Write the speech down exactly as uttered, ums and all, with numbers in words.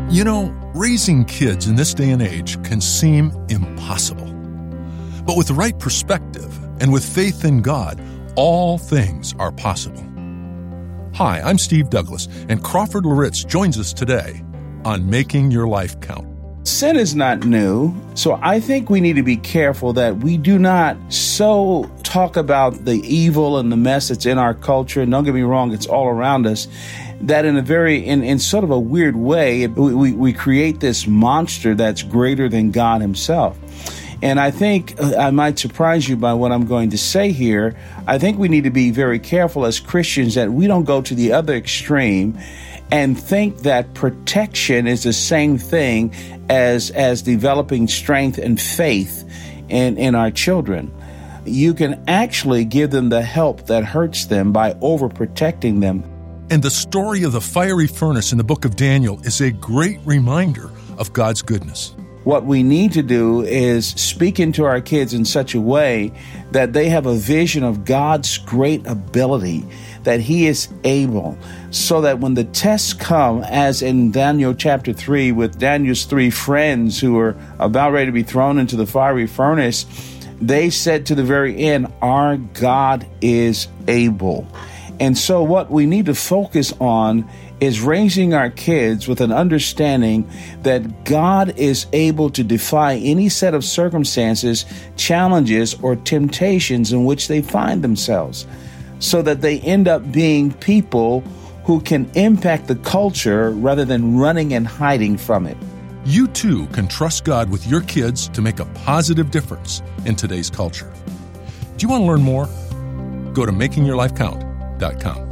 You know, raising kids in this day and age can seem impossible. But with the right perspective and with faith in God, all things are possible. Hi, I'm Steve Douglas, and Crawford Loritz joins us today on Making Your Life Count. Sin is not new, so I think we need to be careful that we do not so talk about the evil and the mess that's in our culture, and don't get me wrong, it's all around us, that in a very, in, in sort of a weird way, we, we, we create this monster that's greater than God himself. And I think uh, I might surprise you by what I'm going to say here. I think we need to be very careful as Christians that we don't go to the other extreme and think that protection is the same thing as as developing strength and faith in, in our children. You can actually give them the help that hurts them by overprotecting them. And the story of the fiery furnace in the book of Daniel is a great reminder of God's goodness. What we need to do is speak into our kids in such a way that they have a vision of God's great ability, that He is able, so that when the tests come, as in Daniel chapter three, with Daniel's three friends who were about ready to be thrown into the fiery furnace, they said to the very end, our God is able. And so what we need to focus on is raising our kids with an understanding that God is able to defy any set of circumstances, challenges, or temptations in which they find themselves, so that they end up being people who can impact the culture rather than running and hiding from it. You too can trust God with your kids to make a positive difference in today's culture. Do you want to learn more? Go to making your life count dot com.